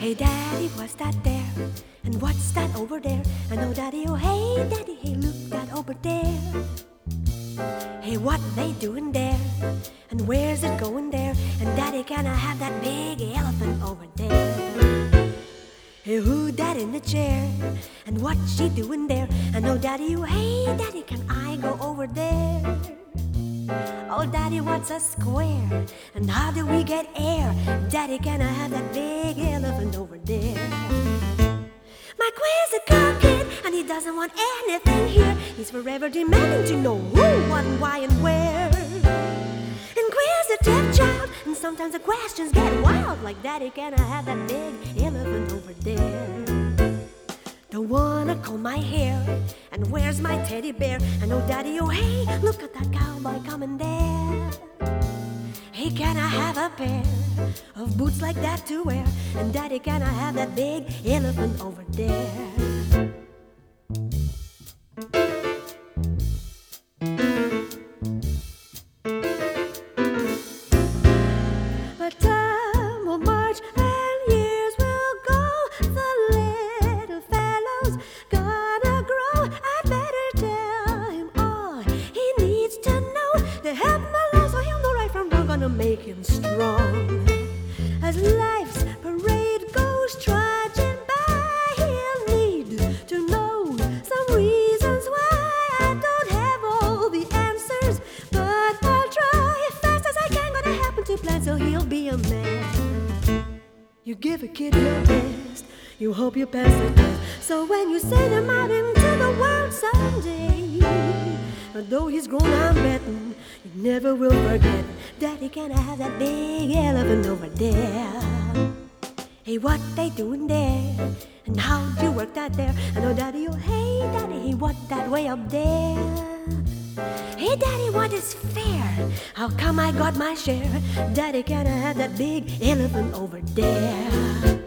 Hey Daddy, what's that there? And what's that over there? I know Daddy, oh hey Daddy, hey look that over there. Hey, what they doing there? And where's it going there? And Daddy, can I have that big elephant over there? Hey, who that in the chair? And what's she doing there? I know Daddy, oh hey Daddy, can I go over there? Oh Daddy, what's a square? And how do we get air? Daddy, can I have that big elephant over there? My quizzical kid, and he doesn't want anything here. He's forever demanding to know who, what, and why, and where. Inquisitive child, and sometimes the questions get wild. Like Daddy, can I have that big elephant over there? Don't wanna comb my hair, and where's my teddy bear? I know Daddy, oh hey, look at that cowboy coming there. Hey, can I have a pair of boots like that to wear? And Daddy, can I have that big elephant over there? But time will march and years will go. The little fellow's gonna grow. I'd better tell him all he needs to know to help him along, so he'll know right from wrong. Gonna make him strong. As life's parade goes trudging by, he'll need to know some reasons why. I don't have all the answers, but I'll try as fast as I can. Gonna help him to plan so he'll be a man. You give a kid your best, you hope you pass the test. So when you send him out into the world someday, though he's grown, I'm betting you never will forget. Daddy, can I have that big elephant over there? Hey, what they doing there? And how'd you work that there? I know Daddy, oh hey Daddy, hey, what that way up there? Hey Daddy, what is fair? How come I got my share? Daddy, can I have that big elephant over there?